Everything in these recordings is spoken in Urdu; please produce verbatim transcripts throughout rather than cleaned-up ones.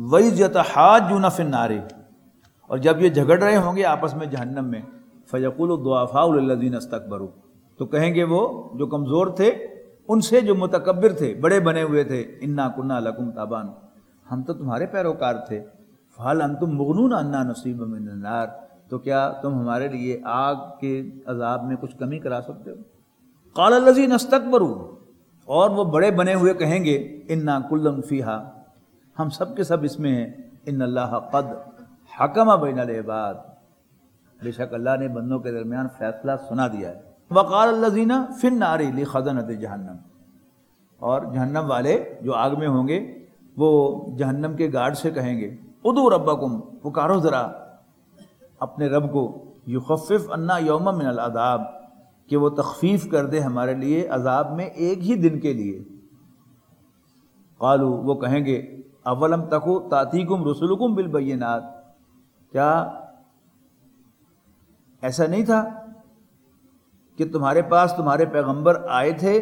وَإِذْ يَتَحَاجُّونَ فِي النَّارِ، اور جب یہ جھگڑ رہے ہوں گے آپس میں جہنم میں، فَيَقُولُ الضُّعَفَاءُ لِلَّذِينَ اسْتَكْبَرُوا، تو کہیں گے وہ جو کمزور تھے ان سے جو متکبر تھے، بڑے بنے ہوئے تھے، اِنَّا كُنَّا لَكُمْ تَابَعًا، ہم تو تمہارے پیروکار تھے، فَهَلْ أَنْتُمْ مُغْنُونَ عَنَّا نَصِيبًا مِّنَ النَّارِ، تو کیا تم ہمارے لیے آگ کے عذاب میں کچھ کمی کرا سکتے ہو؟ قَالَ الَّذِينَ اسْتَكْبَرُوا، اور وہ بڑے بنے ہوئے کہیں گے، اِنَّا كُلٌّ فِيهَا، ہم سب کے سب اس میں ہیں، اِنَّ اللَّهَ قَدْ حَكَمَ بَيْنَ الْعِبَادِ، بے شک اللہ نے بندوں کے درمیان فیصلہ سنا دیا ہے۔ وَقَالَ الَّذِينَ فِي النَّارِ لِخَزَنَةِ جَهَنَّمَ، اور جہنم والے جو آگ میں ہوں گے وہ جہنم کے گارڈ سے کہیں گے، ادعوا ربکم، پکارو ذرا اپنے رب کو، یخفف عنا یوما من العذاب، کہ وہ تخفیف کر دے ہمارے لیے عذاب میں ایک ہی دن کے لیے۔ قالوا، وہ کہیں گے، اولم تکو تاتیکم رسلکم بالبینات، کیا ایسا نہیں تھا کہ تمہارے پاس تمہارے پیغمبر آئے تھے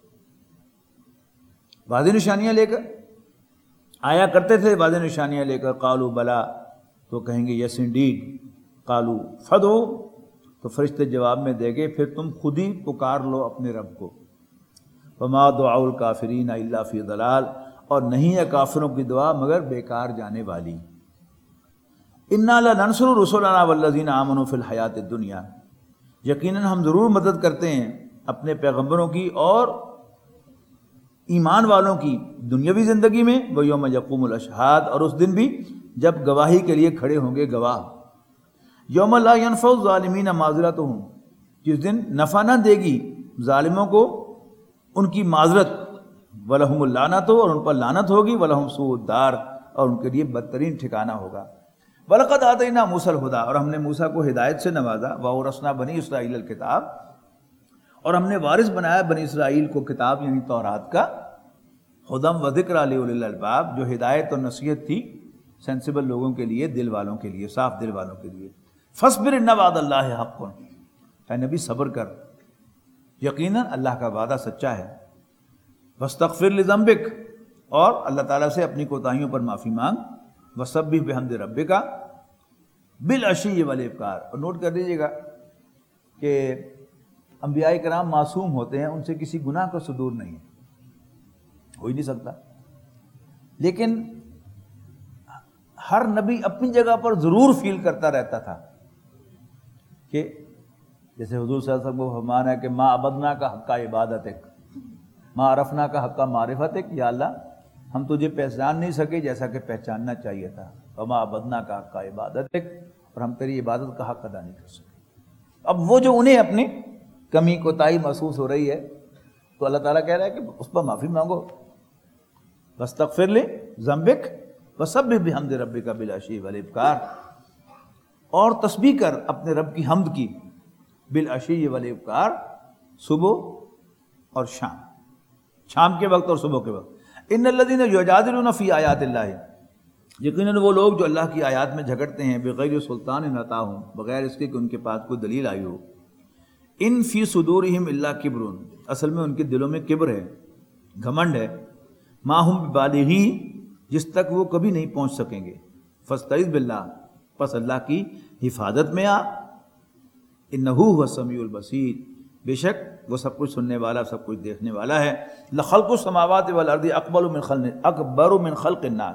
واضح نشانیاں لے کر، آیا کرتے تھے واضح نشانیاں لے کر؟ قالوا بلا، تو کہیں گے یس انڈیڈ۔ قالوا فدعوا، تو فرشتے جواب میں دے گے پھر تم خود ہی پکار لو اپنے رب کو۔ وما دعاء الکافرین الا فی ضلال، اور نہیں ہے کافروں کی دعا مگر بیکار جانے والی۔ انا لننصر رسلنا والذین آمنوا فی الحیات الدنیا، یقیناً ہم ضرور مدد کرتے ہیں اپنے پیغمبروں کی اور ایمان والوں کی دنیاوی زندگی میں، وہ یوم یقوم الاشہاد، اور اس دن بھی جب گواہی کے لیے کھڑے ہوں گے گواہ۔ یوم لا ینفع الظالمین معذرتہم، جس دن نفع نہ دے گی ظالموں کو ان کی معذرت، وَلَهُمُ اللعنۃ، اور ان پر لعنت ہوگی، وَلَهُمْ سوءُ الدار، اور ان کے لیے بدترین ٹھکانہ ہوگا۔ وَلَقَدْ آتَيْنَا مُوسَى الْهُدَىٰ، اور ہم نے موسیٰ کو ہدایت سے نوازا، وَأَوْرَثْنَا بَنِي إِسْرَائِيلَ الْكِتَابَ، اور ہم نے وارث بنایا بنی اسرائیل کو کتاب یعنی تورات کا، ہدی وذکریٰ لِأُولِي الْأَلْبَاب، جو ہدایت اور نصیحت تھی سینسیبل لوگوں کے لیے، دل والوں کے لیے، صاف دل والوں کے لیے۔ فَاصْبِرْ إِنَّ وعد اللَّهِ حَقٌّ، اے نبی صبر کر، یقیناً اللہ کا وعدہ سچا ہے۔ وَاسْتَغْفِرْ لِذَنبِكَ، اور اللہ تعالیٰ سے اپنی کوتاہیوں پر معافی مانگ۔ وَسَبِّحْ بِحَمْدِ رَبِّكَ بِالْعَشِيِّ وَالْإِبْكَارِ، اور نوٹ کر دیجیے گا کہ انبیاء کرام معصوم ہوتے ہیں، ان سے کسی گناہ کا صدور نہیں ہے، ہو ہی نہیں سکتا، لیکن ہر نبی اپنی جگہ پر ضرور فیل کرتا رہتا تھا کہ جیسے حضور صلی اللہ علیہ وسلم کو فرمان ہے کہ ما عبدنا کا حق عبادتک، ما عرفنا کا حق معرفتک، یا اللہ ہم تجھے پہچان نہیں سکے جیسا کہ پہچاننا چاہیے تھا، وما عبدنا کا حق عبادتک، اور ہم تیری عبادت کا حق ادا نہیں کر سکے۔ اب وہ جو انہیں اپنی کمی کوتاہی محسوس ہو رہی ہے تو اللہ تعالیٰ کہہ رہا ہے کہ اس پر معافی مانگو۔ واستغفر لذنبک وسبح بحمد ربک بالعشی والابکار، اور تسبیح کر اپنے رب کی حمد کی، بالعشی والابکار، صبح اور شام، شام کے وقت اور صبح کے وقت۔ ان الذین یجادلون فی آیات اللہ، یقیناً وہ لوگ جو اللہ کی آیات میں جھگڑتے ہیں، بغیر سلطان عطاہم، بغیر اس کے کہ ان کے پاس کوئی دلیل آئی ہو، ان فی صدورہم الا کبر، اصل میں ان کے دلوں میں کبر ہے، گھمنڈ ہے، ما ہم ببالغی، جس تک وہ کبھی نہیں پہنچ سکیں گے۔ فاستعذ باللہ، پس اللہ کی حفاظت میں آ، انہ هو السمیع البصیر، بے شک وہ سب کچھ سننے والا، سب کچھ دیکھنے والا ہے۔ لخلق السماوات والارض اکبر من خلق اکبر من خلق الناس،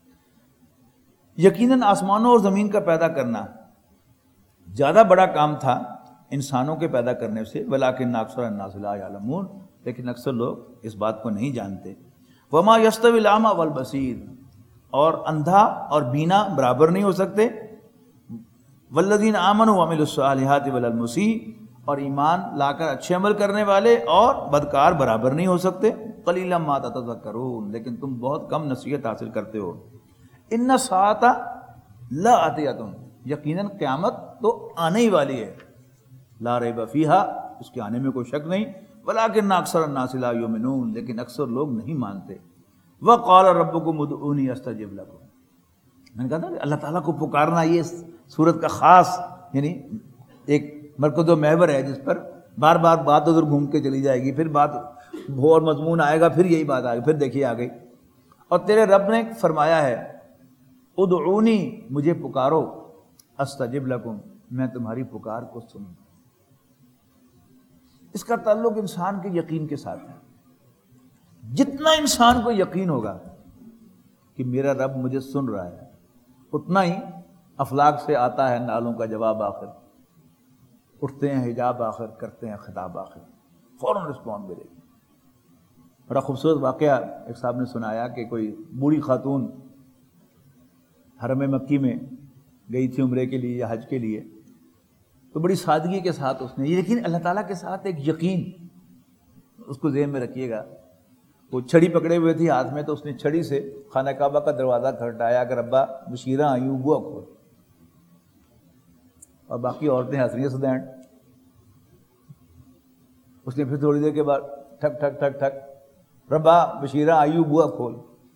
یقیناً آسمانوں اور زمین کا پیدا کرنا زیادہ بڑا کام تھا انسانوں کے پیدا کرنے سے، ولکن اکثر الناس لا یعلمون، لیکن اکثر لوگ اس بات کو نہیں جانتے۔ وما یستوی الاعمی والبصیر، اور اندھا اور بینا برابر نہیں ہو سکتے۔ والذین آمنوا وعملوا الصالحات ولا المسیء، اور ایمان لا کر اچھے عمل کرنے والے اور بدکار برابر نہیں ہو سکتے۔ قلیلا ما تتذکرون، لیکن تم بہت کم نصیحت حاصل کرتے ہو۔ ان الساعۃ لآتیۃ، یقیناً قیامت تو آنے ہی والی ہے، لا ریب فیہا، اس کے آنے میں کوئی شک نہیں، ولکن اکثر الناس لا یؤمنون، لیکن اکثر لوگ نہیں مانتے۔ وقال ربکم ادعونی استجب لکم، میں نے کہا تھا کہ اللہ تعالیٰ کو پکارنا یہ سورت کا خاص یعنی ایک مرکز و محور ہے، جس پر بار بار بات ادھر گھوم کے چلی جائے گی، پھر بات اور مضمون آئے گا، پھر یہی بات آئے گی، پھر دیکھیے آ گئی۔ اور تیرے رب نے فرمایا ہے ادعونی مجھے پکارو، استجب لکم میں تمہاری پکار کو سنوں۔ اس کا تعلق انسان کے یقین کے ساتھ ہے۔ جتنا انسان کو یقین ہوگا کہ میرا رب مجھے سن رہا ہے، اتنا ہی افلاک سے آتا ہے نالوں کا جواب آخر، اٹھتے ہیں حجاب آخر، کرتے ہیں خطاب آخر، فوراً رسپونڈ ملے گی۔ بڑا خوبصورت واقعہ ایک صاحب نے سنایا کہ کوئی بوڑھی خاتون حرم مکی میں گئی تھی عمرے کے لیے یا حج کے لیے، تو بڑی سادگی کے ساتھ اس نے، لیکن اللہ تعالیٰ کے ساتھ ایک یقین، اس کو ذہن میں رکھیے گا، وہ چھڑی پکڑے ہوئے تھی ہاتھ میں، تو اس نے چھڑی سے خانہ کعبہ کا دروازہ کھٹکھٹایا کہ ربا بشیرہ آئی ہوں بوا کھول، اور باقی عورتیں ہنس رہی ہیں سدینڈ۔ اس نے پھر تھوڑی دیر کے بعد ٹھک ٹھک ٹھک ٹھک ربا بشیرہ آئی ہوں بوا کھول،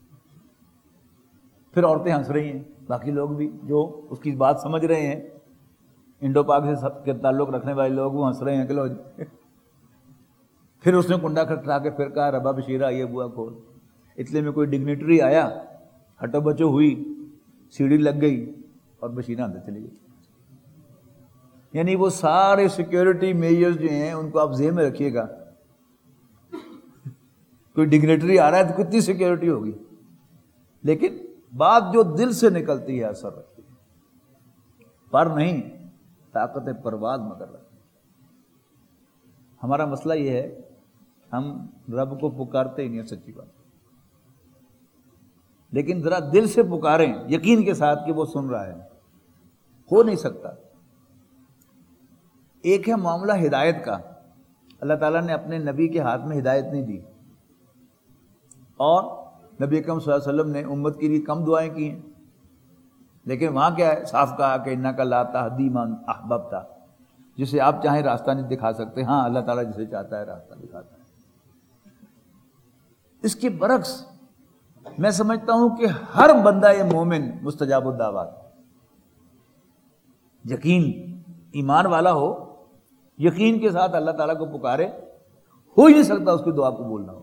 پھر عورتیں ہنس رہی ہیں، باقی لوگ بھی جو اس کی بات سمجھ رہے ہیں، انڈو پاک سے سب کے تعلق رکھنے والے لوگ، وہ ہنس رہے ہیں کہ لو جی۔ پھر اس نے کنڈا کھٹکھٹا کے پھر کہا ربا بشیرہ آئیے بوا کھول۔ اتنے میں کوئی ڈگنیٹری آیا، ہٹو بچو ہوئی، سیڑھی لگ گئی اور بشیرہ اندر چلی گئی۔ یعنی وہ سارے سیکیورٹی میجرز جو ہیں ان کو آپ ذہن میں رکھیے گا، کوئی ڈگنیٹری آ رہا ہے تو کتنی سیکیورٹی ہوگی، لیکن بات جو دل سے نکلتی ہے اثر رکھتی ہے، پر نہیں طاقت پرواز مگر رکھتی ہے۔ ہمارا مسئلہ یہ ہے ہم رب کو پکارتے ہی نہیں، سچی بات، لیکن ذرا دل سے پکاریں یقین کے ساتھ کہ وہ سن رہا ہے، ہو نہیں سکتا۔ ایک ہے معاملہ ہدایت کا، اللہ تعالیٰ نے اپنے نبی کے ہاتھ میں ہدایت نہیں دی، اور نبی اکرم صلی اللہ علیہ وسلم نے امت کے لیے کم دعائیں کی ہیں، لیکن وہاں کیا ہے، صاف کہا کہ انک لا تہدی من احببت، جسے آپ چاہیں راستہ نہیں دکھا سکتے، ہاں اللہ تعالیٰ جسے چاہتا ہے راستہ دکھاتا ہے۔ اس کے برعکس میں سمجھتا ہوں کہ ہر بندہ مومن مستجاب الدعوات، یقین ایمان والا ہو، یقین کے ساتھ اللہ تعالیٰ کو پکارے، ہو ہی نہیں سکتا اس کی دعا کو بولنا ہو۔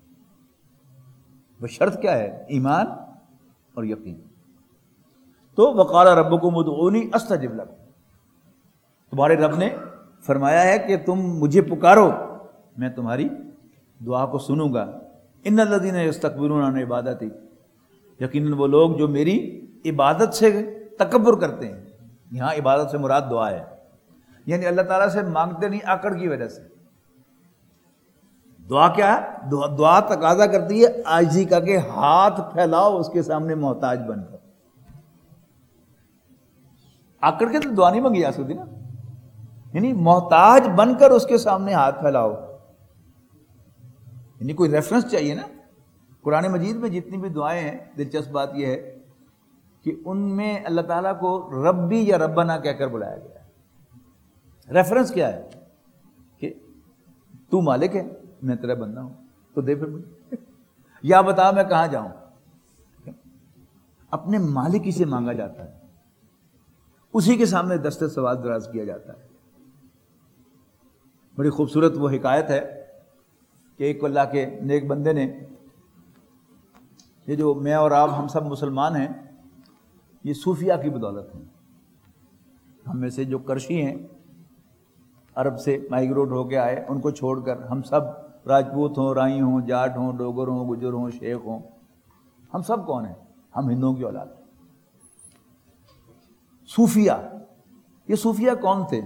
وہ شرط کیا ہے؟ ایمان اور یقین۔ تو وقال ربکم ادعونی استجب لکم، تمہارے رب نے فرمایا ہے کہ تم مجھے پکارو میں تمہاری دعا کو سنوں گا۔ ان الذین یستکبرون عن عبادتی، یقیناً وہ لوگ جو میری عبادت سے تکبر کرتے ہیں، یہاں عبادت سے مراد دعا ہے، یعنی اللہ تعالیٰ سے مانگتے نہیں آکڑ کی وجہ سے۔ دعا کیا ہے؟ دعا, دعا تقاضا کرتی ہے عاجزی کا، کہ ہاتھ پھیلاؤ اس کے سامنے محتاج بن کر۔ آکڑ کے تو دعا نہیں مانگی جا سکتی نا، یعنی محتاج بن کر اس کے سامنے ہاتھ پھیلاؤ، یعنی کوئی ریفرنس چاہیے نا۔ قرآن مجید میں جتنی بھی دعائیں ہیں، دلچسپ بات یہ ہے کہ ان میں اللہ تعالیٰ کو ربی یا ربنا کہہ کر بلایا گیا ہے۔ ریفرنس کیا ہے؟ کہ تو مالک ہے، میں تیرا بندہ ہوں، تو دے پھر مجھے، یا بتا میں کہاں جاؤں۔ اپنے مالک ہی سے مانگا جاتا ہے، اسی کے سامنے دست سوال دراز کیا جاتا ہے۔ بڑی خوبصورت وہ حکایت ہے کہ ایک اللہ کے نیک بندے نے، یہ جو میں اور آپ ہم سب مسلمان ہیں، یہ صوفیہ کی بدولت ہے۔ ہم میں سے جو کرشی ہیں، عرب سے مائیگریٹ ہو کے آئے، ان کو چھوڑ کر ہم سب راجپوت ہوں، رائی ہوں، جاٹ ہوں، ڈوگر ہوں، گجر ہوں، شیخ ہوں، ہم سب کون ہیں؟ ہم ہندوؤں کی اولاد ہیں۔ صوفیہ، یہ صوفیہ کون تھے؟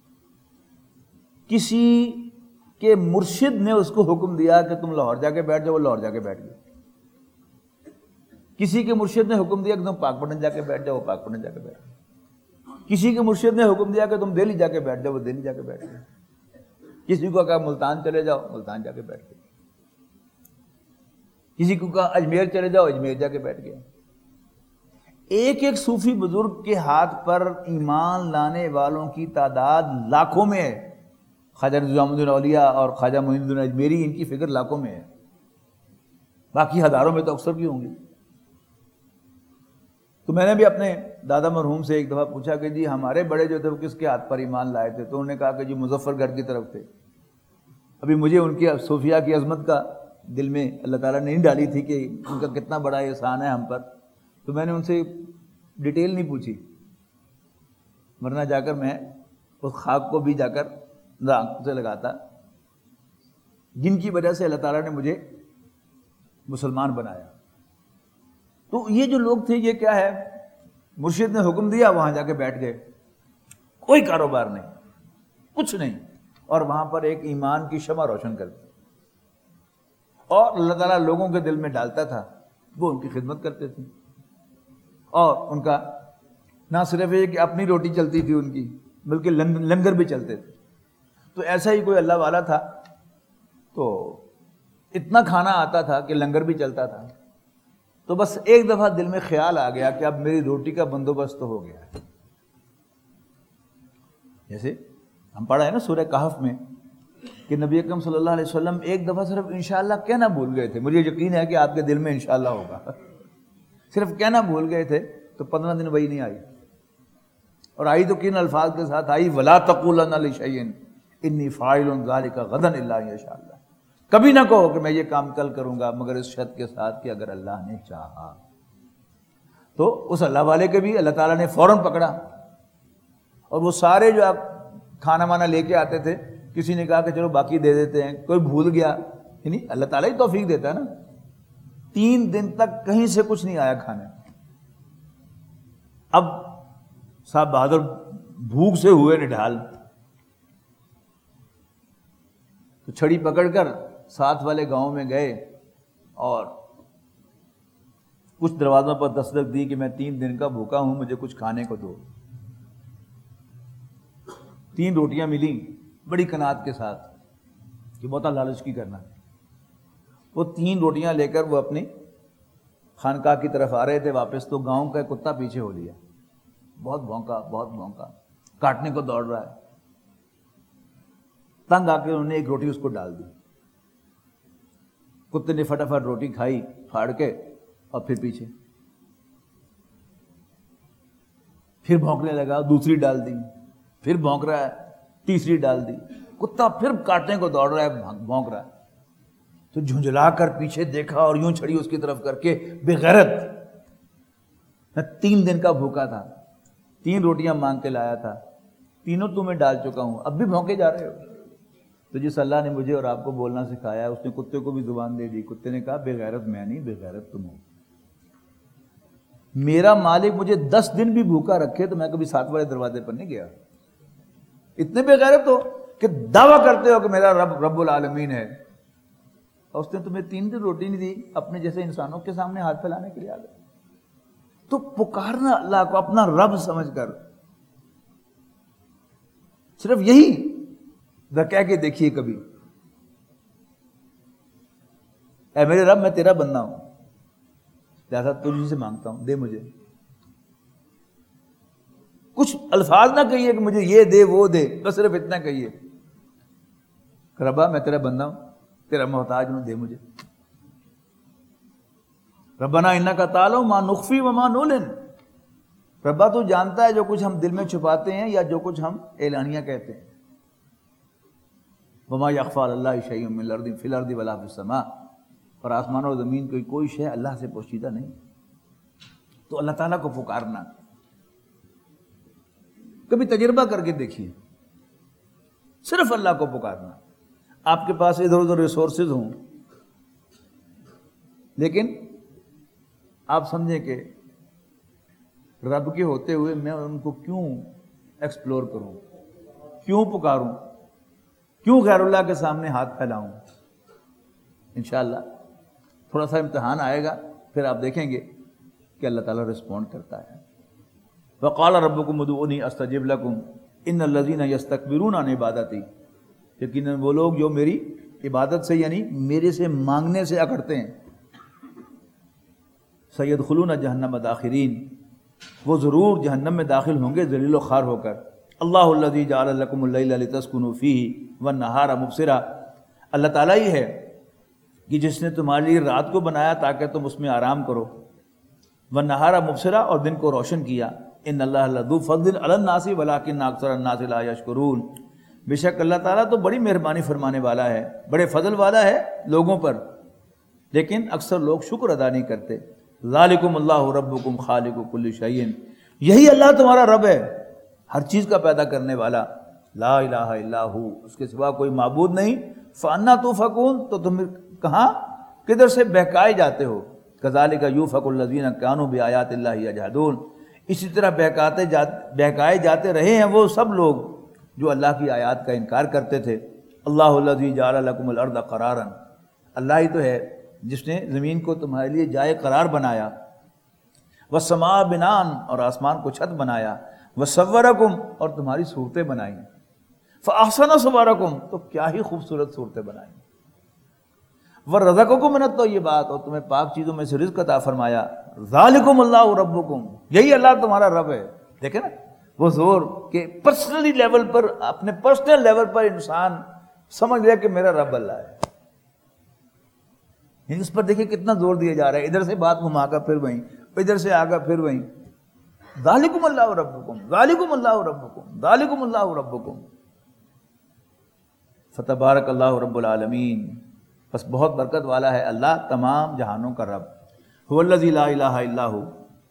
کسی کے مرشد نے اس کو حکم دیا کہ تم لاہور جا کے بیٹھ جاؤ، وہ لاہور جا کے بیٹھ گئے۔ کسی کے مرشد نے حکم دیا کہ تم پاک پٹن جا کے بیٹھ جاؤ، وہ پاک پٹن جا کے بیٹھ گئے۔ کسی کے مرشد نے حکم دیا کہ تم دہلی جا کے بیٹھ جاؤ، وہ دہلی جا کے بیٹھ گئے۔ کسی کو کہا ملتان چلے جاؤ، ملتان جا کے بیٹھ گئے۔ کسی کو کہا اجمیر چلے جاؤ، اجمیر جا کے بیٹھ گئے۔ ایک ایک صوفی بزرگ کے ہاتھ پر ایمان لانے والوں کی تعداد لاکھوں میں ہے۔ خواجہ نظام الدین اولیاء اور خواجہ معین الدین اجمیری، ان کی فگر لاکھوں میں ہے، باقی ہزاروں میں تو اکثر کی ہوں گی۔ تو میں نے بھی اپنے دادا مرحوم سے ایک دفعہ پوچھا کہ جی ہمارے بڑے جو تھے وہ کس کے ہاتھ پر ایمان لائے تھے؟ تو انہوں نے کہا کہ جی مظفر گڑھ کی طرف تھے۔ ابھی مجھے ان کی صوفیہ کی عظمت کا دل میں اللہ تعالیٰ نے نہیں ڈالی تھی کہ ان کا کتنا بڑا احسان ہے ہم پر، تو میں نے ان سے ڈیٹیل نہیں پوچھی، ورنہ جا کر میں اس خاک کو بھی جا کر آنکھوں سے لگاتا، جن کی وجہ سے اللہ تعالیٰ نے مجھے مسلمان بنایا۔ تو یہ جو لوگ تھے یہ کیا ہے، مرشد نے حکم دیا وہاں جا کے بیٹھ گئے، کوئی کاروبار نہیں، کچھ نہیں، اور وہاں پر ایک ایمان کی شمع روشن کر دی، اور اللہ تعالیٰ لوگوں کے دل میں ڈالتا تھا، وہ ان کی خدمت کرتے تھے، اور ان کا نہ صرف یہ کہ اپنی روٹی چلتی تھی ان کی، بلکہ لنگر بھی چلتے تھے۔ تو ایسا ہی کوئی اللہ والا تھا، تو اتنا کھانا آتا تھا کہ لنگر بھی چلتا تھا۔ تو بس ایک دفعہ دل میں خیال آ گیا کہ اب میری روٹی کا بندوبست تو ہو گیا ہے۔ جیسے ہم پڑھا ہے نا سورہ کہف میں کہ نبی اکرم صلی اللہ علیہ وسلم ایک دفعہ صرف انشاءاللہ کہنا بھول گئے تھے، مجھے یقین ہے کہ آپ کے دل میں انشاءاللہ ہوگا، صرف کہنا بھول گئے تھے تو پندرہ دن وہی نہیں آئی، اور آئی تو کن الفاظ کے ساتھ آئی، وَلَا تَقُولَنَّ لِشَيْءٍ إِنِّي فَاعِلٌ ذَلِكَ غَدًا إِلَّا إِن شَاءَ اللَّهُ، کبھی نہ کہو کہ میں یہ کام کل کروں گا مگر اس شرط کے ساتھ کہ اگر اللہ نے چاہا۔ تو اس اللہ والے کے بھی اللہ تعالیٰ نے فوراً پکڑا، اور وہ سارے جو آپ کھانا وانا لے کے آتے تھے، کسی نے کہا کہ چلو باقی دے دیتے ہیں، کوئی بھول گیا، یعنی اللہ تعالیٰ ہی توفیق دیتا ہے نا۔ تین دن تک کہیں سے کچھ نہیں آیا کھانے۔ اب صاحب بہادر بھوک سے ہوئے نڈھال، تو چھڑی پکڑ کر ساتھ والے گاؤں میں گئے اور کچھ دروازوں پر دستک دی کہ میں تین دن کا بھوکا ہوں، مجھے کچھ کھانے کو دو۔ تین روٹیاں ملیں بڑی قناعت کے ساتھ کہ بہت لالچ کی کرنا۔ وہ تین روٹیاں لے کر وہ اپنی خانقاہ کی طرف آ رہے تھے واپس، تو گاؤں کا کتا پیچھے ہو لیا، بہت بھونکا بہت بھونکا، کاٹنے کو دوڑ رہا ہے۔ تنگ آ کے انہوں نے ایک روٹی اس کو ڈال دی، کتے نے فٹافٹ روٹی کھائی پھاڑ کے، اور پھر پیچھے پھر بھونکنے لگا، دوسری ڈال دی، پھر بھونک رہا ہے، تیسری ڈال دی، کتا پھر کاٹنے کو دوڑ رہا ہے، بھونک رہا ہے۔ تو جھنجھلا کر پیچھے دیکھا اور یوں چھڑی اس کی طرف کر کے، بے غیرت، میں تین دن کا بھوکا تھا، تین روٹیاں مانگ کے لایا تھا، تینوں تمہیں ڈال چکا ہوں، اب بھی بھونکے جا رہے ہو۔ تو جس اللہ نے مجھے اور آپ کو بولنا سکھایا اس نے کتے کو بھی زبان دے دی۔ کتے نے کہا بے غیرت میں نہیں، بے غیرت تم ہو۔ میرا مالک مجھے دس دن بھی بھوکا رکھے تو میں کبھی ساتھ والے دروازے پر نہیں گیا۔ اتنے بے غیرت ہو کہ دعویٰ کرتے ہو کہ میرا رب رب العالمین ہے، اور اس نے تمہیں تین دن روٹی نہیں دی، اپنے جیسے انسانوں کے سامنے ہاتھ پھیلانے کے لیے آ گئے۔ تو پکارنا اللہ کو اپنا رب سمجھ کر، صرف یہی کہہ کے دیکھیے کبھی، اے میرے رب میں تیرا بندہ ہوں، لہذا تجھ سے مانگتا ہوں، دے مجھے۔ کچھ الفاظ نہ کہیے کہ مجھے یہ دے وہ دے، بس صرف اتنا کہیے کہ ربا میں تیرا بندہ ہوں، تیرا محتاج ہوں، دے مجھے۔ ربنا انک تعلم ما نخفی وما نعلن، ربا تو جانتا ہے جو کچھ ہم دل میں چھپاتے ہیں یا جو کچھ ہم اعلانیہ کہتے ہیں۔ وما یخفی علی اللہ شیء من الارض فی الارض ولا فی السماء، اور آسمان اور زمین کوئی کوئی شے اللہ سے پوشیدہ نہیں۔ تو اللہ تعالیٰ کو پکارنا، کبھی تجربہ کر کے دیکھیے، صرف اللہ کو پکارنا۔ آپ کے پاس ادھر ادھر ریسورسز ہوں، لیکن آپ سمجھیں کہ رب کے ہوتے ہوئے میں ان کو کیوں ایکسپلور کروں، کیوں پکاروں، کیوں غیر اللہ کے سامنے ہاتھ پھیلاؤں۔ انشاءاللہ تھوڑا سا امتحان آئے گا، پھر آپ دیکھیں گے کہ اللہ تعالیٰ رسپونڈ کرتا ہے۔ وقال ربکم ادعونی استجب لکم ان الذین یستکبرون عن عبادتی، یقیناً وہ لوگ جو میری عبادت سے یعنی میرے سے مانگنے سے اکڑتے ہیں، سیدخلون جہنم داخرین، وہ ضرور جہنم میں داخل ہوں گے ذلیل و خوار ہو کر۔ اللہ الذی جعل لکم اللیل لتسکنوا فیہ والنہار مبصرا، اللہ تعالیٰ ہی ہے کہ جس نے تمہارے لیے رات کو بنایا تاکہ تم اس میں آرام کرو، والنہار مبصرا، اور دن کو روشن کیا۔ ان اللہ لذو فضل علی الناس ولکن اکثر الناس لا یشکرون، بے شک اللہ تعالیٰ تو بڑی مہربانی فرمانے والا ہے، بڑے فضل والا ہے لوگوں پر، لیکن اکثر لوگ شکر ادا نہیں کرتے۔ ذالکم اللہ ربکم خالق کل شیء، یہی اللہ تمہارا رب ہے، ہر چیز کا پیدا کرنے والا، لا الہ الا ہو، اس کے سوا کوئی معبود نہیں، فانا توفکون، تو تم کہاں کدھر سے بہکائے جاتے ہو، کذالک یوفک الذین کانوا بآیات اللہ یجحدون، اسی طرح بہکاتے جاتے بہکائے جاتے رہے ہیں وہ سب لوگ جو اللہ کی آیات کا انکار کرتے تھے۔ اللہ الذی جعل لکم الارض قرارا، اللہ ہی تو ہے جس نے زمین کو تمہارے لیے جائے قرار بنایا، والسماء بناء، اور آسمان کو چھت بنایا، وصورکم، اور تمہاری صورتیں بنائیں، فاحسن صورکم، تو کیا ہی خوبصورت صورتیں بنائیں، ورزقکم من الطیبات، اور تمہیں پاک چیزوں میں سے رزق عطا فرمایا، ذالکم اللہ ربکم، یہی اللہ تمہارا رب ہے۔ دیکھیں نا وہ زور کہ پرسنلی لیول پر، اپنے پرسنل لیول پر انسان سمجھ لے کہ میرا رب اللہ ہے، اس پر دیکھیں کتنا زور دیا جا رہا ہے، ادھر سے بات گھما کر پھر وہیں، ادھر سے آگا پھر وہیں، ذالکم اللہ ربکم، ذالکم اللہ ربکم، ذالکم اللہ ربکم، فتبارک اللہ رب العالمین، بس بہت برکت والا ہے اللہ تمام جہانوں کا رب، هو الذی لا الہ الا ہو،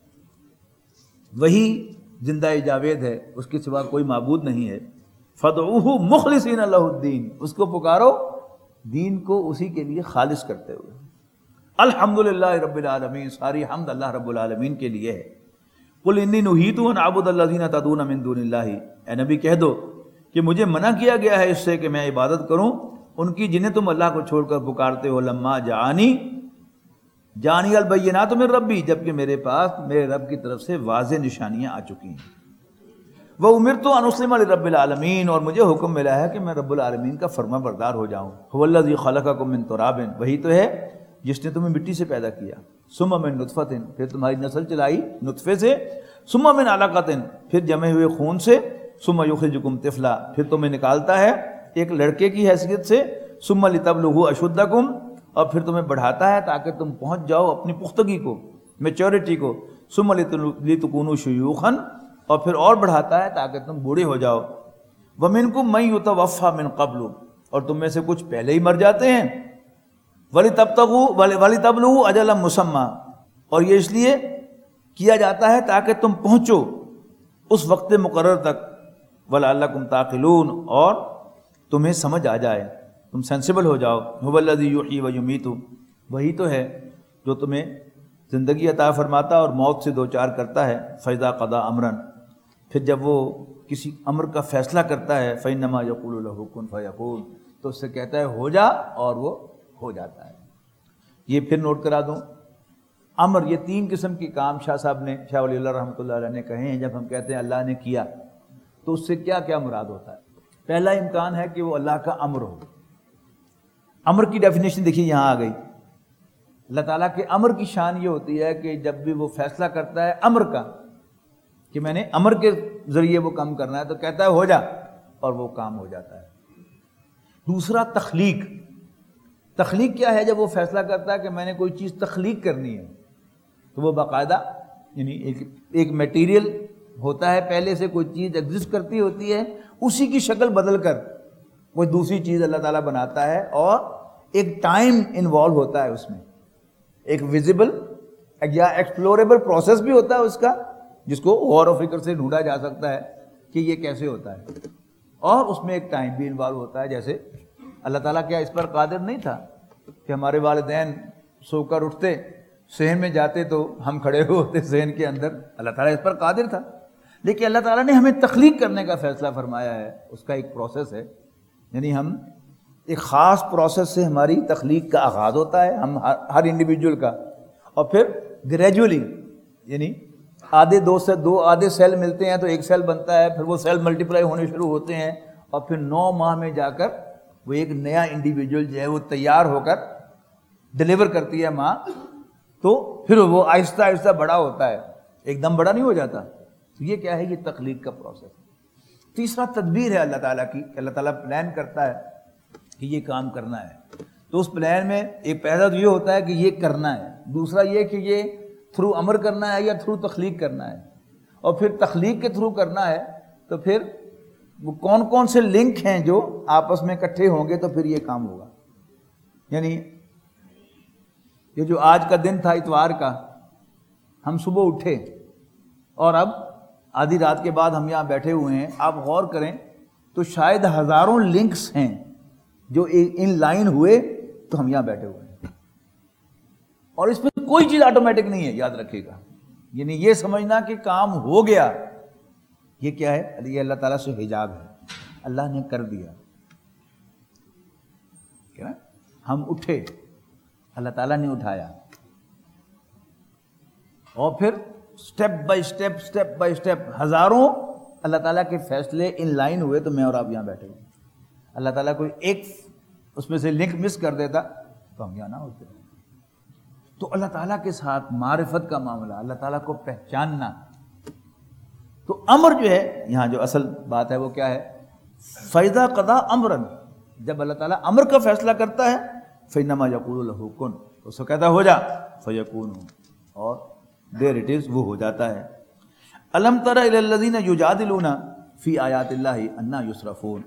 وہی زندہ جاوید ہے، اس کے سوا کوئی معبود نہیں ہے، فدعوہ مخلصین لہ الدین، اس کو پکارو دین کو اسی کے لیے خالص کرتے ہوئے، الحمدللہ رب العالمین، ساری حمد اللہ رب العالمین کے لیے ہے۔ قل انی نہیت ان اعبد الذین تدعون من دون اللہ، اے نبی کہہ دو کہ مجھے منع کیا گیا ہے اس سے کہ میں عبادت کروں ان کی جنہیں تم اللہ کو چھوڑ کر پکارتے ہو، لما جعانی جانی البینات من ربی، جبکہ میرے پاس میرے رب کی طرف سے واضح نشانیاں آ چکی ہیں، وَأُمِرْتُ أَنْ أُسْلِمَ لِرَبِّ الْعَالَمِينَ، اور مجھے حکم ملا ہے کہ میں رب العالمین کا فرما بردار ہو جاؤں، هُوَ الَّذِي خَلَقَكُم مِّن تُرَابٍ، وہی تو ہے جس نے تمہیں مٹی سے پیدا کیا، ثُمَّ مِن نُطْفَةٍ، پھر تمہاری نسل چلائی نطفے سے، ثُمَّ مِنْ عَلَقَةٍ، پھر جمے ہوئے خون سے، ثُمَّ يُخْرِجُكُمْ طِفْلًا، پھر تمہیں نکالتا ہے ایک لڑکے کی حیثیت سے، ثُمَّ لِتَبْلُغُوا أَشُدَّكُمْ، اور پھر تمہیں بڑھاتا ہے تاکہ تم پہنچ جاؤ اپنی پختگی کو، میچورٹی کو، ثُمَّ لِتُكُونُوا شُيُوخًا، اور پھر اور بڑھاتا ہے تاکہ تم بوڑھے ہو جاؤ، وَمِنْكُمْ مَن يُتَوَفَّى مِن قَبْلُ، اور تم میں سے کچھ پہلے ہی مر جاتے ہیں، وَلِتَبْتَغُوا وَلِتَبْلُغُوا أَجَلًا مُّسَمًّى، اور یہ اس لیے کیا جاتا ہے تاکہ تم پہنچو اس وقت مقرر تک، وَلَعَلَّكُمْ تَعْقِلُونَ، اور تمہیں سمجھ آ جائے، تم سینسیبل ہو جاؤ، هُوَ الَّذِي يُحْيِي وَيُمِيتُ، وہی تو ہے جو تمہیں زندگی عطا فرماتا اور موت سے دوچار کرتا ہے، فَإِذَا قَضَىٰ أَمْرًا، پھر جب وہ کسی امر کا فیصلہ کرتا ہے، فَإِنَّمَا يَقُولُ لَهُ كُن فَيَكُونُ، تو اس سے کہتا ہے ہو جا، اور وہ ہو جاتا ہے۔ یہ پھر نوٹ کرا دوں، امر، یہ تین قسم کے کام شاہ صاحب نے، شاہ ولی اللہ رحمۃ اللہ علیہ نے کہے ہیں۔ جب ہم کہتے ہیں اللہ نے کیا تو اس سے کیا کیا مراد ہوتا ہے؟ پہلا امکان ہے کہ وہ اللہ کا امر ہو۔ امر کی ڈیفینیشن دیکھیے یہاں آ گئی۔ اللہ تعالیٰ کے امر کی شان یہ ہوتی ہے کہ جب بھی وہ فیصلہ کرتا ہے امر کا، کہ میں نے امر کے ذریعے وہ کام کرنا ہے، تو کہتا ہے ہو جا، اور وہ کام ہو جاتا ہے۔ دوسرا تخلیق۔ تخلیق کیا ہے؟ جب وہ فیصلہ کرتا ہے کہ میں نے کوئی چیز تخلیق کرنی ہے، تو وہ باقاعدہ یعنی ایک ایک میٹیریل ہوتا ہے، پہلے سے کوئی چیز ایگزسٹ کرتی ہوتی ہے، اسی کی شکل بدل کر کوئی دوسری چیز اللہ تعالیٰ بناتا ہے، اور ایک ٹائم انوالو ہوتا ہے اس میں، ایک ویزیبل یا ایکسپلوریبل پروسیس بھی ہوتا ہے اس کا، جس کو غور و فکر سے ڈھونڈا جا سکتا ہے کہ یہ کیسے ہوتا ہے، اور اس میں ایک ٹائم بھی انوالو ہوتا ہے۔ جیسے اللہ تعالیٰ کیا اس پر قادر نہیں تھا کہ ہمارے والدین سو کر اٹھتے، صحن میں جاتے تو ہم کھڑے ہوتے صحن کے اندر؟ اللہ تعالیٰ اس پر قادر تھا، لیکن اللہ تعالیٰ نے ہمیں تخلیق کرنے کا فیصلہ فرمایا ہے، اس کا ایک پروسیس ہے، یعنی ہم ایک خاص پروسیس سے ہماری تخلیق کا آغاز ہوتا ہے، ہم ہر انڈیویجول کا، اور پھر گریجولی یعنی آدھے دو سے دو آدھے سیل ملتے ہیں تو ایک سیل بنتا ہے، پھر وہ سیل ملٹیپلائی ہونے شروع ہوتے ہیں، اور پھر نو ماہ میں جا کر وہ ایک نیا انڈیویجول جو ہے وہ تیار ہو کر ڈلیور کرتی ہے ماں، تو پھر وہ آہستہ آہستہ بڑا ہوتا ہے، ایک دم بڑا نہیں ہو جاتا۔ تو یہ کیا ہے؟ یہ تخلیق کا پروسیس۔ تیسرا تدبیر ہے اللہ تعالیٰ کی، کہ اللہ تعالیٰ پلان کرتا ہے کہ یہ کام کرنا ہے، تو اس پلان میں ایک پہلا تو یہ ہوتا ہے کہ یہ کرنا ہے، دوسرا یہ کہ یہ تھرو امر کرنا ہے یا تھرو تخلیق کرنا ہے، اور پھر تخلیق کے تھرو کرنا ہے تو پھر وہ کون کون سے لنک ہیں جو آپس میں اکٹھے ہوں گے تو پھر یہ کام ہوگا۔ یعنی یہ جو آج کا دن تھا اتوار کا، ہم صبح اٹھے اور اب آدھی رات کے بعد ہم یہاں بیٹھے ہوئے ہیں، آپ غور کریں تو شاید ہزاروں لنکس ہیں جو ان لائن ہوئے تو ہم یہاں بیٹھے ہوئے ہیں، اور اس میں کوئی چیز آٹومیٹک نہیں ہے، یاد رکھیے گا. یعنی یہ سمجھنا کہ کام ہو گیا، یہ کیا ہے؟ یہ اللہ تعالیٰ سے حجاب ہے، اللہ نے کر دیا. کیا ہم اٹھے، اللہ تعالیٰ نے اٹھایا، اور پھر step by step step by step ہزاروں اللہ تعالیٰ کے فیصلے ان لائن ہوئے تو میں اور آپ یہاں بیٹھے ہوئے. اللہ تعالیٰ کوئی ایک اس میں سے لنک مس کر دیتا تو ہم یہاں نہ ہوتے. تو اللہ تعالیٰ کے ساتھ معرفت کا معاملہ، اللہ تعالیٰ کو پہچاننا. تو امر جو ہے یہاں جو اصل بات ہے وہ کیا ہے؟ فَإِذَا قَضَىٰ أَمْرًا، جب اللہ تعالیٰ امر کا فیصلہ کرتا ہے فَإِنَّمَا يَقُولُ لَهُ كُن، اس کو کہتا ہو جا فَيَكُونُ، اور دیر اٹ از، وہ ہو جاتا ہے. أَلَمْ تَرَ إِلَى الَّذِينَ يُجَادِلُونَ فِي آيَاتِ اللَّهِ أَنَّىٰ يُصْرَفُونَ،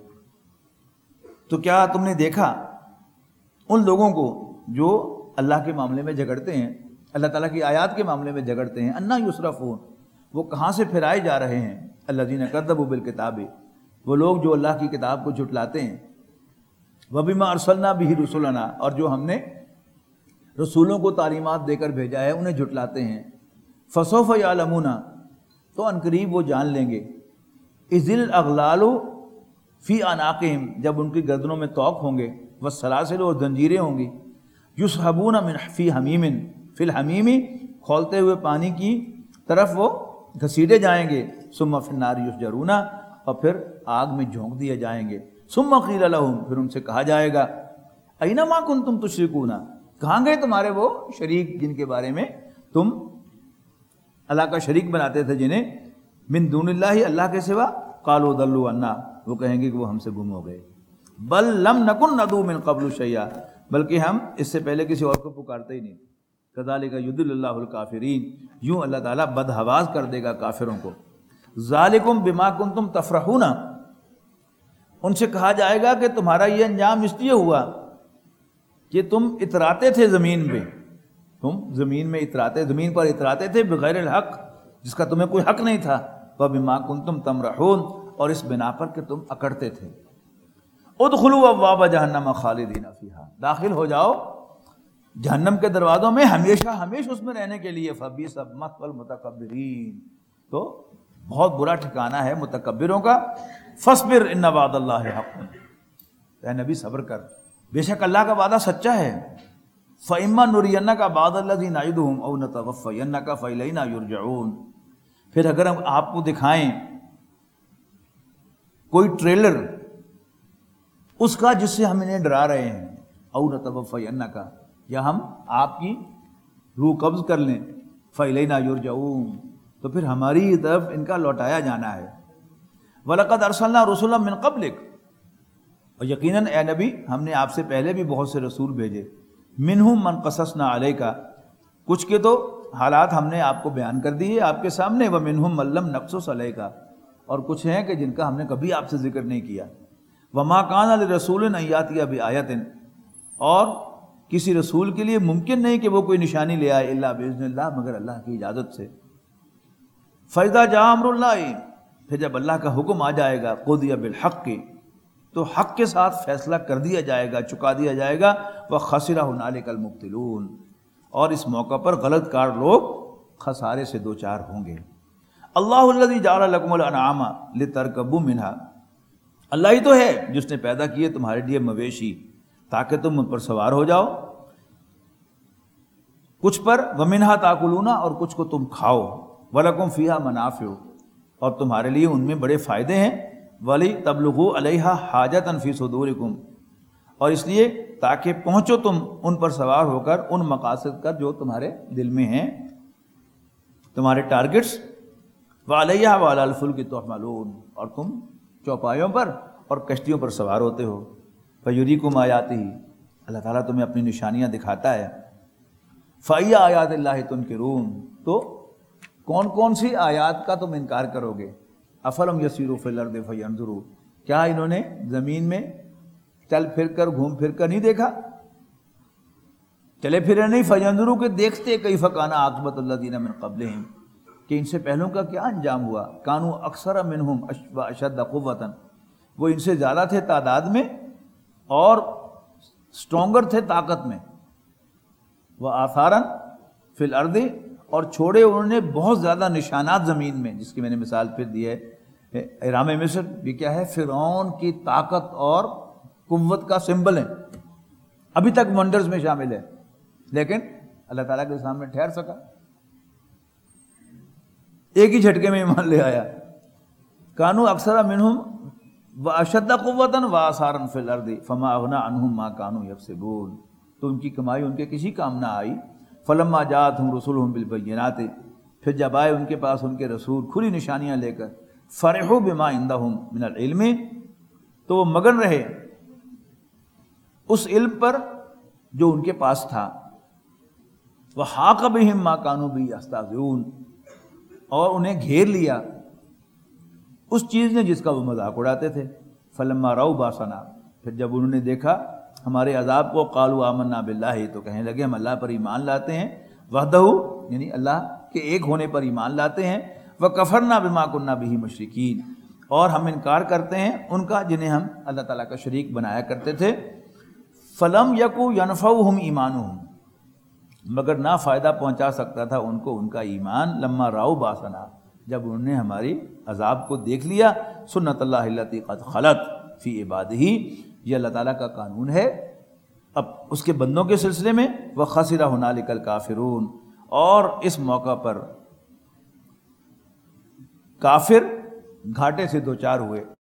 تو کیا تم نے دیکھا ان لوگوں کو جو اللہ کے معاملے میں جھگڑتے ہیں، اللہ تعالیٰ کی آیات کے معاملے میں جھگڑتے ہیں، أَنَّىٰ يُصْرَفُونَ، وہ کہاں سے پھرائے جا رہے ہیں؟ الذین کذبوا بالکتاب، وہ لوگ جو اللہ کی کتاب کو جھٹلاتے ہیں. وبما ارسلنا به رسلنا، اور جو ہم نے رسولوں کو تعلیمات دے کر بھیجا ہے انہیں جھٹلاتے ہیں. فسوف یعلمون، تو ان قریب وہ جان لیں گے. اذ الاغلال فی اعناقہم، جب ان کی گردنوں میں طوق ہوں گے، والسلاسل، اور زنجیریں ہوں گی. یسحبون من فی حمیم، فی الحمیم، کھولتے ہوئے پانی کی طرف وہ گھسیٹے جائیں گے. ثم فی النار یسجرون، اور پھر آگ میں جھونک دیے جائیں گے. ثم قیل لہم، پھر ان سے کہا جائے گا این ما کنتم تشرکون، کہاں گئے تمہارے وہ شریک جن کے بارے میں تم اللہ کا شریک بناتے تھے، جنہیں من دون اللہ، اللہ کے سوا. قالوا ضلوا عنا، وہ کہیں گے کہ وہ ہم سے گم ہو گئے. بل لم نکن ندعو من قبل شیئا، بلکہ ہم اس سے پہلے کسی اور کو پکارتے ہی نہیں. کذالک یضل اللہ الکافرین، یوں اللہ تعالیٰ بدحواس کر دے گا کافروں کو. ذالکم بما کنتم تفرحون، ان سے کہا جائے گا کہ تمہارا یہ انجام اس لیے ہوا کہ تم اتراتے تھے زمین پہ، تم زمین میں اتراتے، زمین پر اتراتے تھے بغیر الحق، جس کا تمہیں کوئی حق نہیں تھا. وبما کنتم تمرحون، اور اس بنا پر کہ تم اکڑتے تھے. ادخلوا ابواب جہنم خالدین فیہا، داخل ہو جاؤ جہنم کے دروازوں میں ہمیشہ ہمیشہ اس میں رہنے کے لیے. فبئس مثوى المتکبرین، تو بہت برا ٹھکانہ ہے متکبروں کا. فاصبر ان وعد اللہ حق، اے نبی صبر کر، بے شک اللہ کا وعدہ سچا ہے. فإما نرینک بعض الذی نعدہم او نتوفینک فإلینا یرجعون، پھر اگر ہم آپ کو دکھائیں کوئی ٹریلر اس کا جس سے ہم انہیں ڈرا رہے ہیں، او نتوفینک، یا ہم آپ کی روح قبض کر لیں، فإلینا یرجعون، تو پھر ہماری طرف ان کا لوٹایا جانا ہے. وَلَقَدْ أَرْسَلْنَا رُسُلًا مِّن قَبْلِكَ، اور یقیناً اے نبی ہم نے آپ سے پہلے بھی بہت سے رسول بھیجے. مِنْهُمْ مَنْ قَصَصْنَا عَلَيْكَ، کچھ کے تو حالات ہم نے آپ کو بیان کر دیے آپ کے سامنے. وَمِنْهُمْ مَن لَّمْ نَقْصُصْ عَلَيْكَ، اور کچھ ہیں کہ جن کا ہم نے کبھی آپ سے ذکر نہیں کیا. وَمَا كَانَ لِرَسُولٍ أَن يَأْتِيَ بِآيَةٍ، اور کسی رسول کے لیے ممکن نہیں کہ وہ کوئی نشانی لے آئے، الا بإذن اللہ، مگر اللہ کی اجازت سے. فَإِذَا جَاءَ أَمْرُ اللَّهِ، پھر جب اللہ کا حکم آ جائے گا، قُضِیَ بِالْحَقِّ، تو حق کے ساتھ فیصلہ کر دیا جائے گا، چکا دیا جائے گا. وَخَسِرَ هُنَالِكَ الْمُبْطِلُونَ، اور اس موقع پر غلط کار لوگ خسارے سے دو چار ہوں گے. اللہ الذی جعل لکم الانعام لترکبوا منها، اللہ ہی تو ہے جس نے پیدا کیے تمہارے لیے مویشی تاکہ تم ان پر سوار ہو جاؤ. کچھ پر ومنها تاکلون، اور کچھ کو تم کھاؤ. ولکم فیہا منافع، اور تمہارے لیے ان میں بڑے فائدے ہیں. ولی تبلغوا علیہا حاجۃ فی صدورکم، اور اس لیے تاکہ پہنچو تم ان پر سوار ہو کر ان مقاصد کا جو تمہارے دل میں ہیں، تمہارے ٹارگٹس. وعلیہا وعلی الفلک تحملون، اور تم چوپایوں پر اور کشتیوں پر سوار ہوتے ہو. فیریکم آیاتہ، اللہ تعالیٰ تمہیں اپنی نشانیاں دکھاتا ہے. فأی آیات اللہ تنکرون، تو کون کون سی آیات کا تم انکار کرو گے. افلم یسیروا فی الارض فینظروا، کیا انہوں نے زمین میں چل پھر کر گھوم پھر کر نہیں دیکھا چلے پھرے نہیں، فینظروا کہ دیکھتے کیف کان عاقبۃ الذین من قبلہم کہ ان سے پہلوں کا کیا انجام ہوا، کانوا اکثر منہم اشد قوۃ، وہ ان سے زیادہ تھے تعداد میں اور اسٹرانگر تھے طاقت میں، وآثارا فی الارض، اور چھوڑے انہوں نے بہت زیادہ نشانات زمین میں، جس کی میں نے مثال پھر دی ہے احرام مصر بھی کیا ہے، فرعون کی طاقت اور قوت کا سمبل ہے، ابھی تک ونڈرز میں شامل ہے، لیکن اللہ تعالیٰ کے سامنے ٹھہر سکا، ایک ہی جھٹکے میں ایمان لے آیا۔ کانوا اکثر منہم واشد قوۃ وآثارا فی الارض فما اغنی عنہم ما کانوا یکسبون، تو ان کی کمائی ان کے کسی کام نہ آئی۔ فلما جاءتہم رسلہم بالبینات، پھر جب آئے ان کے پاس ان کے رسول کھلی نشانیاں لے کر، فرحوا بما عندہم من العلم، تو وہ مگن رہے اس علم پر جو ان کے پاس تھا، وحاق بہم ما کانوا بہ یستہزئون، اور انہیں گھیر لیا اس چیز نے جس کا وہ مذاق اڑاتے تھے۔ فلما رأوا باسنا، پھر جب انہوں نے دیکھا ہمارے عذاب کو، قالوا آمنا باللہ، تو کہنے لگے ہم اللہ پر ایمان لاتے ہیں، وحدہ یعنی اللہ کے ایک ہونے پر ایمان لاتے ہیں، وکفرنا بما کنا بہ مشرکین، اور ہم انکار کرتے ہیں ان کا جنہیں ہم اللہ تعالیٰ کا شریک بنایا کرتے تھے۔ فلم یکو ینفعہم ایمانہم، مگر نہ فائدہ پہنچا سکتا تھا ان کو ان کا ایمان، لما رأوا باسنا، جب انہوں نے ہماری عذاب کو دیکھ لیا۔ سنت اللہ التی قد خلت فی عبادہ، یہ اللہ تعالیٰ کا قانون ہے اب اس کے بندوں کے سلسلے میں، وخسر ہنالک الکافرون، اور اس موقع پر کافر گھاٹے سے دوچار ہوئے۔